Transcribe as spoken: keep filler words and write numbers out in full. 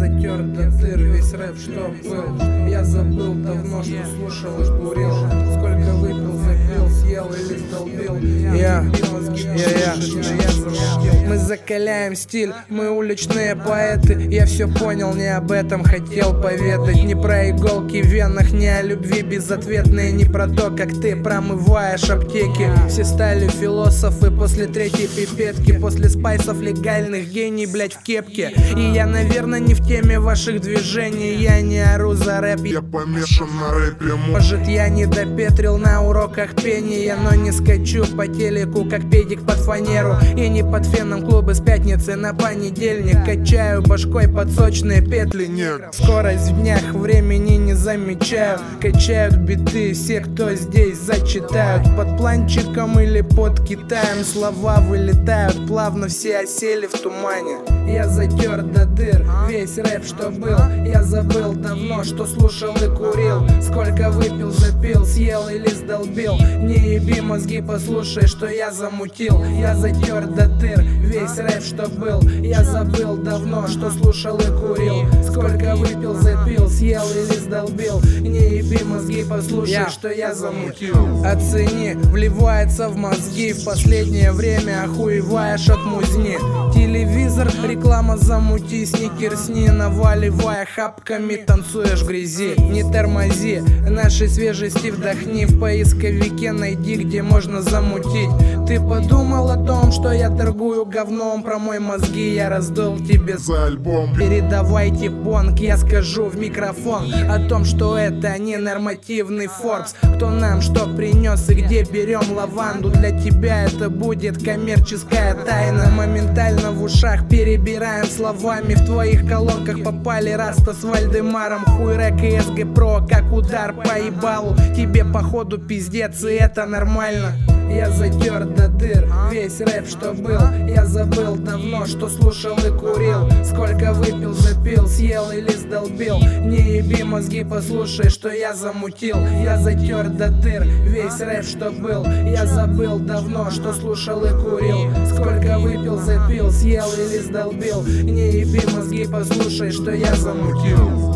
затер до дыр весь рэп, что был. Я забыл давно, что слушал и курил. Сколько выпил, запил, съел или сдолбил. Я, я, я, мы закаляем стиль, мы уличные поэты. Я все понял, не об этом хотел поведать. Не про иголки в венах, не о любви безответной, не про то, как ты промываешь аптеки. Все стали философы после третьей пипетки, после спайсов легальных гений, блять, в кепке. И я, наверное, не в теме ваших движений. Я не ору за рэп, я помешан на рэпе. Может, я не допетрил на уроках пения, но не скачу по телеку, как педик под фанеру. И не под феном клубы с пятницы на понедельник. Качаю башкой под сочные петли. Нет, скорость в днях, времени не замечаю. Качают биты все, кто здесь зачитают. Под планчиком или под Китаем слова вылетают плавно, все осели в тумане. Я затер до дыр весь рэп, что был. Я забыл давно, что слушал и курил. Сколько выпил, запил, съел или сдолбил. Не еби мозги, послушай, что я замутил. Я затер до дыр весь рэп, что был. Я забыл давно, что слушал и курил. Сколько выпил, запил, съел или сдолбил. Не еби мозги, послушай, я, что я замутил. Оцени, вливается в мозги. В последнее время охуеваешь от музни. Телевизор, реклама, замути, сникерсни. Наваливая хапками, танцуешь в грязи. Не тормози, нашей свежести вдохни. В поисковике найди, где можно замутить. Ты подумал о том, что я торгую говном? Про мой мозги я раздул тебе за альбом. Передавайте бонг, я скажу в микрофон о том, что это не нормативный Forbes. Кто нам что принес и где берем лаванду? Для тебя это будет коммерческая тайна. Моментально в ушах перебираем словами. В твоих колонках попали Раста с Вальдемаром. Хуй рэк и эс гэ про, как удар по ебалу. Тебе походу пиздец, и это нормально. Я затер до дыр весь рэп, что был. Я забыл давно, что слушал и курил. Сколько выпил, запил, съел или сдолбил. Не еби мозги, послушай, что я замутил. Я затер до дыр весь рэп, что был. Я забыл давно, что слушал и курил. Сколько выпил, запил, съел или сдолбил. Не еби мозги, послушай, что я замутил.